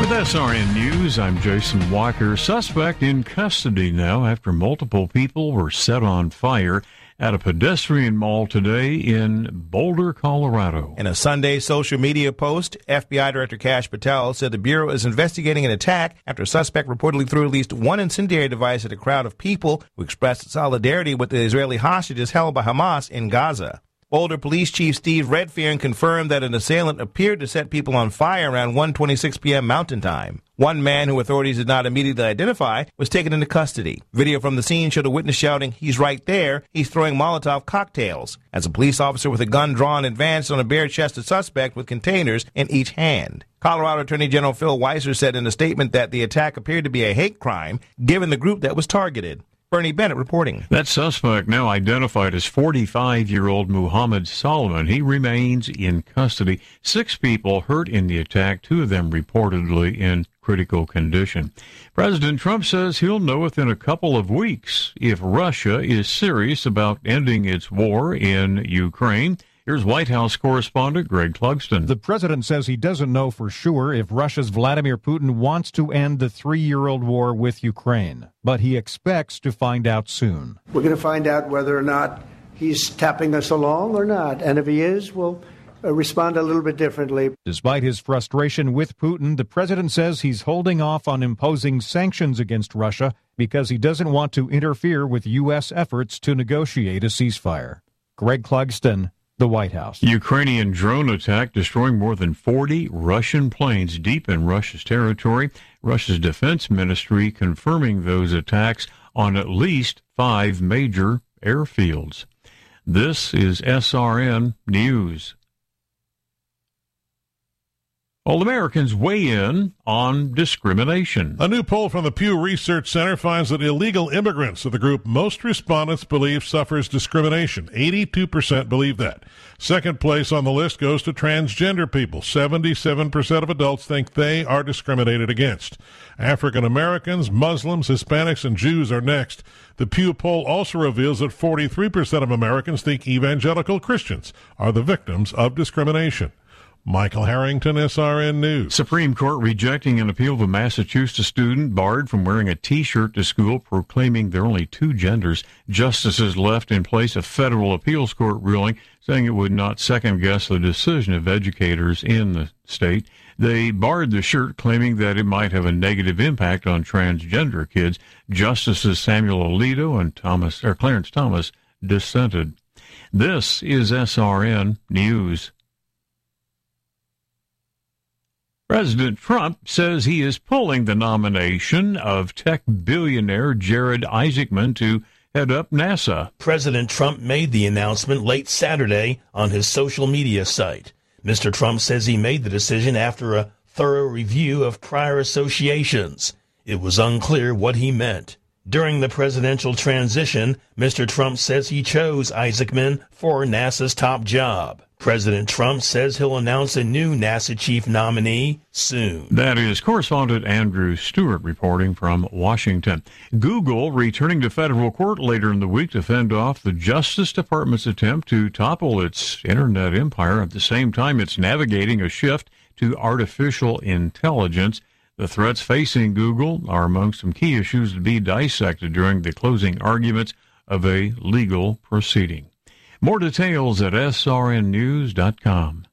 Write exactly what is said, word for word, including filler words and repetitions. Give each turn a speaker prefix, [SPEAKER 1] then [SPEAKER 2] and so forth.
[SPEAKER 1] With S R N News, I'm Jason Walker. Suspect in custody now after multiple people were set on fire at a pedestrian mall today in Boulder, Colorado.
[SPEAKER 2] In a Sunday social media post, F B I Director Kash Patel said the Bureau is investigating an attack after a suspect reportedly threw at least one incendiary device at a crowd of people who expressed solidarity with the Israeli hostages held by Hamas in Gaza. Boulder Police Chief Steve Redfern confirmed that an assailant appeared to set people on fire around one twenty-six p.m. Mountain Time. One man, who authorities did not immediately identify, was taken into custody. Video from the scene showed a witness shouting, "He's right there. He's throwing Molotov cocktails," as a police officer with a gun drawn advanced on a bare-chested suspect with containers in each hand. Colorado Attorney General Phil Weiser said in a statement that the attack appeared to be a hate crime, given the group that was targeted. Bernie Bennett reporting.
[SPEAKER 1] That suspect, now identified as forty-five-year-old Muhammad Solomon, he remains in custody. Six people hurt in the attack, two of them reportedly in critical condition. President Trump says he'll know within a couple of weeks if Russia is serious about ending its war in Ukraine. Here's White House correspondent Greg Clugston.
[SPEAKER 3] The president says he doesn't know for sure if Russia's Vladimir Putin wants to end the three-year-old war with Ukraine, but he expects to find out soon.
[SPEAKER 4] We're going to find out whether or not he's tapping us along or not, and if he is, we'll uh, respond a little bit differently.
[SPEAKER 3] Despite his frustration with Putin, the president says he's holding off on imposing sanctions against Russia because he doesn't want to interfere with U S efforts to negotiate a ceasefire. Greg Clugston, the White House.
[SPEAKER 1] Ukrainian drone attack destroying more than forty Russian planes deep in Russia's territory. Russia's defense ministry confirming those attacks on at least five major airfields. This is S R N News. All Americans weigh in on discrimination.
[SPEAKER 5] A new poll from the Pew Research Center finds that illegal immigrants are the group most respondents believe suffers discrimination. eighty-two percent believe that. Second place on the list goes to transgender people. seventy-seven percent of adults think they are discriminated against. African Americans, Muslims, Hispanics, and Jews are next. The Pew poll also reveals that forty-three percent of Americans think evangelical Christians are the victims of discrimination. Michael Harrington, S R N News.
[SPEAKER 1] Supreme Court rejecting an appeal of a Massachusetts student barred from wearing a T-shirt to school proclaiming there are only two genders. Justices left in place a federal appeals court ruling saying it would not second-guess the decision of educators in the state. They barred the shirt, claiming that it might have a negative impact on transgender kids. Justices Samuel Alito and Thomas or Clarence Thomas dissented. This is S R N News. President Trump says he is pulling the nomination of tech billionaire Jared Isaacman to head up NASA.
[SPEAKER 6] President Trump made the announcement late Saturday on his social media site. Mister Trump says he made the decision after a thorough review of prior associations. It was unclear what he meant. During the presidential transition, Mister Trump says he chose Isaacman for NASA's top job. President Trump says he'll announce a new NASA chief nominee soon.
[SPEAKER 1] That is correspondent Andrew Stewart reporting from Washington. Google returning to federal court later in the week to fend off the Justice Department's attempt to topple its internet empire. At the same time, it's navigating a shift to artificial intelligence. The threats facing Google are among some key issues to be dissected during the closing arguments of a legal proceeding. More details at S R N news dot com.